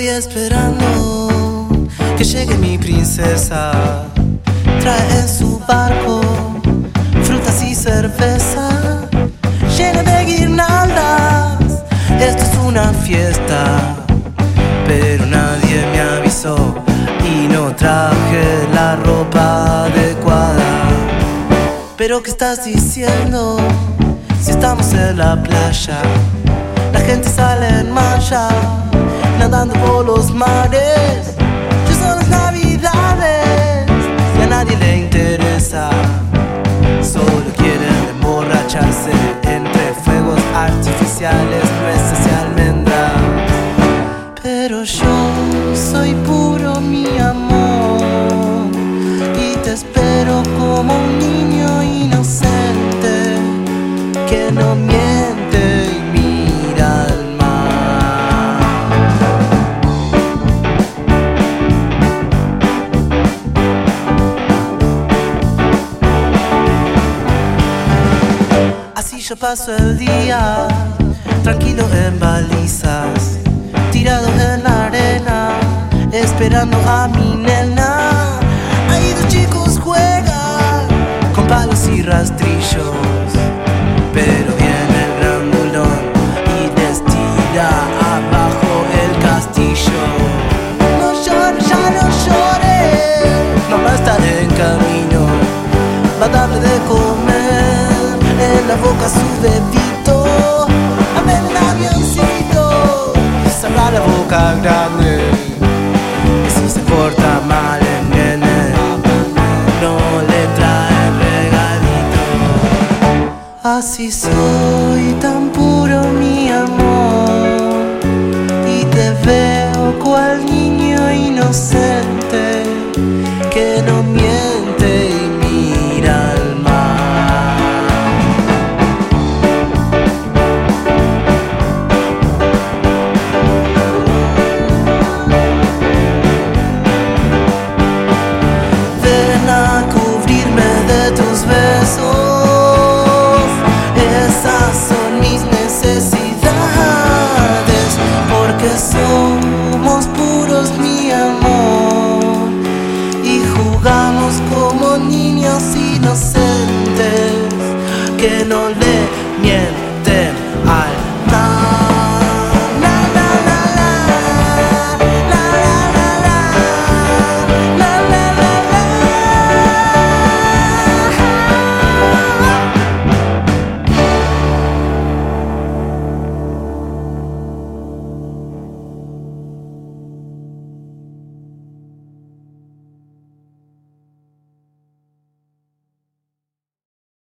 Estoy esperando que llegue mi princesa. Trae en su barco frutas y cerveza, llena de guirnaldas. Esto es una fiesta, pero nadie me avisó y no traje la ropa adecuada. ¿Pero qué estás diciendo? Si estamos en la playa, la gente sale en malla, nadando por los mares. Ya son las navidades y a nadie le interesa. Solo quieren emborracharse entre fuegos artificiales, nueces y almendras. Pero yo soy puro, mi amor, y te espero como un niño inocente que no miente y mira al mar. Así yo paso el día, tranquilo en balizas, tirado en la arena, esperando a mi nena. Ahí dos chicos juegan con palos y rastrillos, pero viene el grandulón y les tira abajo el castillo. No llores, ya no llores, mamá está en camino, va a darle de comer en la boca su bebito. Dame un avioncito, saca la boca grande, que si se porta mal el nene no le trae regalito. Así soy, tan puro, mi amor, y te veo cual niño inocente que no miente y mira al mar. Ven a cubrirme de tus besos, esas son mis necesidades, porque somos puros, mi amor, y jugamos como niños inocentes que no le mienten.